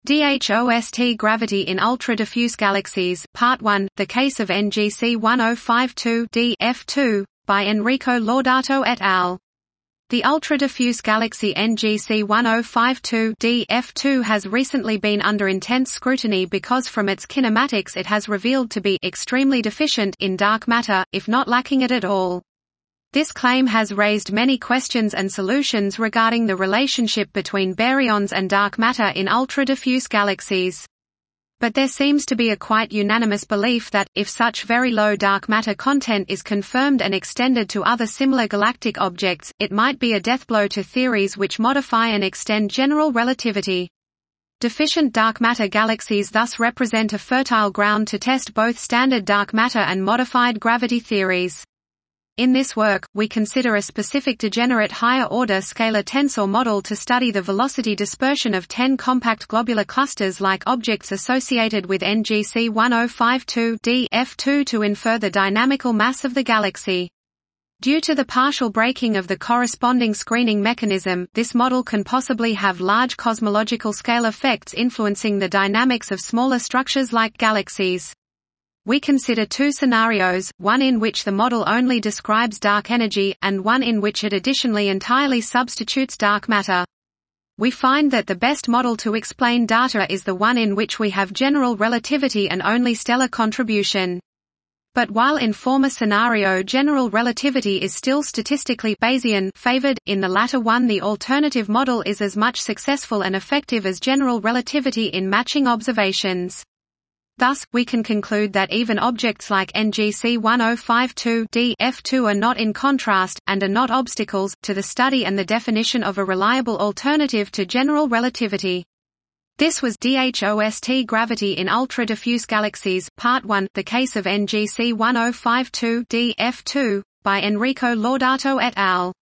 DHOST Gravity in Ultra-Diffuse Galaxies, Part 1, The Case of NGC 1052d F2, by Enrico Laudato et al. The ultra-diffuse galaxy NGC 1052d F2 has recently been under intense scrutiny because from its kinematics it has revealed to be extremely deficient in dark matter, if not lacking it at all. This claim has raised many questions and solutions regarding the relationship between baryons and dark matter in ultra-diffuse galaxies. But there seems to be a quite unanimous belief that, if such very low dark matter content is confirmed and extended to other similar galactic objects, it might be a deathblow to theories which modify and extend general relativity. Deficient dark matter galaxies thus represent a fertile ground to test both standard dark matter and modified gravity theories. In this work, we consider a specific degenerate higher-order scalar tensor model to study the velocity dispersion of 10 compact globular clusters-like objects associated with NGC 1052d F2 to infer the dynamical mass of the galaxy. Due to the partial breaking of the corresponding screening mechanism, this model can possibly have large cosmological scale effects influencing the dynamics of smaller structures like galaxies. We consider two scenarios, one in which the model only describes dark energy, and one in which it additionally entirely substitutes dark matter. We find that the best model to explain data is the one in which we have general relativity and only stellar contribution. But while in former scenario general relativity is still statistically Bayesian favored, in the latter one the alternative model is as much successful and effective as general relativity in matching observations. Thus, we can conclude that even objects like NGC 1052d F2 are not in contrast, and are not obstacles, to the study and the definition of a reliable alternative to general relativity. This was DHOST Gravity in Ultra-Diffuse Galaxies, Part 1, The Case of NGC 1052d F2, by Enrico Laudato et al.